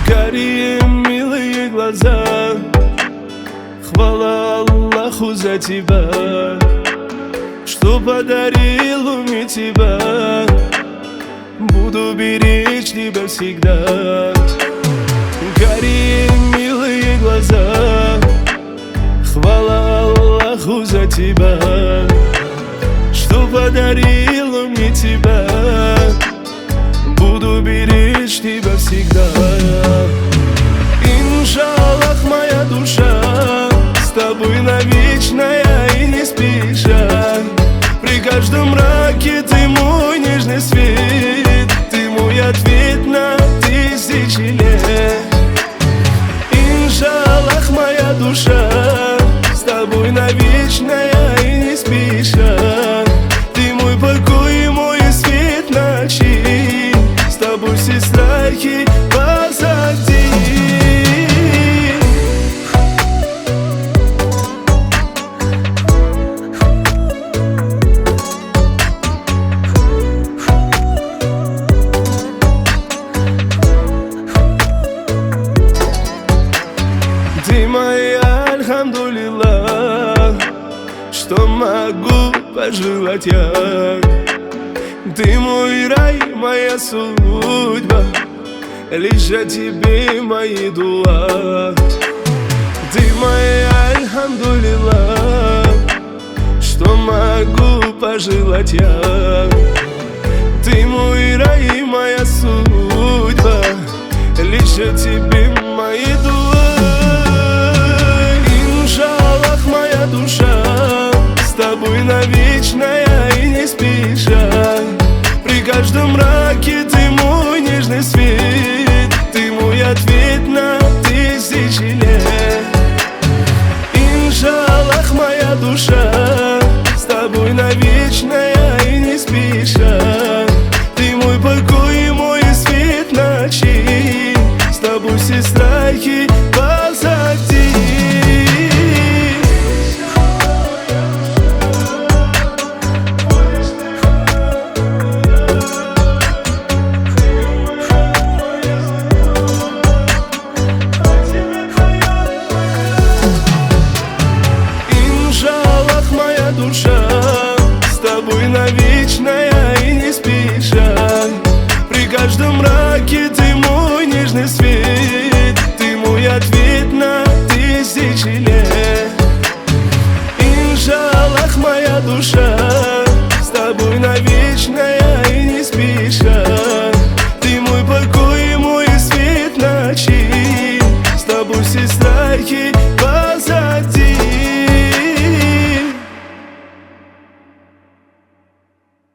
Карие милые глаза, хвала Аллаху за тебя, что подарил мне тебя. Буду беречь тебя всегда. Карие милые глаза, хвала Аллаху за тебя, что подарил мне тебя. Буду беречь тебя всегда. Иншаллах, моя душа с тобой навечная и не спеша. При каждом мраке ты мой нежный свет, ты мой ответ на тысячи лет. Иншаллах, моя душа с тобой навечная и не спеша. Ты мой покой и мой свет ночи, с тобой все страхи позади. Ты моя альхамдулилла, что могу пожелать я. Ты мой рай, моя судьба, лишь о тебе мои дуа. Ты моя альхамдулилла, что могу пожелать я. Ты мой рай, моя судьба, лишь о тебе мои дуа. Иншаллах, моя душа с тобой навечная и не спеша. При каждом мраке ты мой нежный свет, ты мой ответ на тысячи лет. Иншаллах, моя душа с тобой навечная и не спеша. Ты мой покой и мой свет ночи, с тобой все страхи позади. Душа с тобой навечная и не спеша. При каждом мраке ты мой нежный свет, ты мой ответ на тысячи лет. Иншаллах, моя душа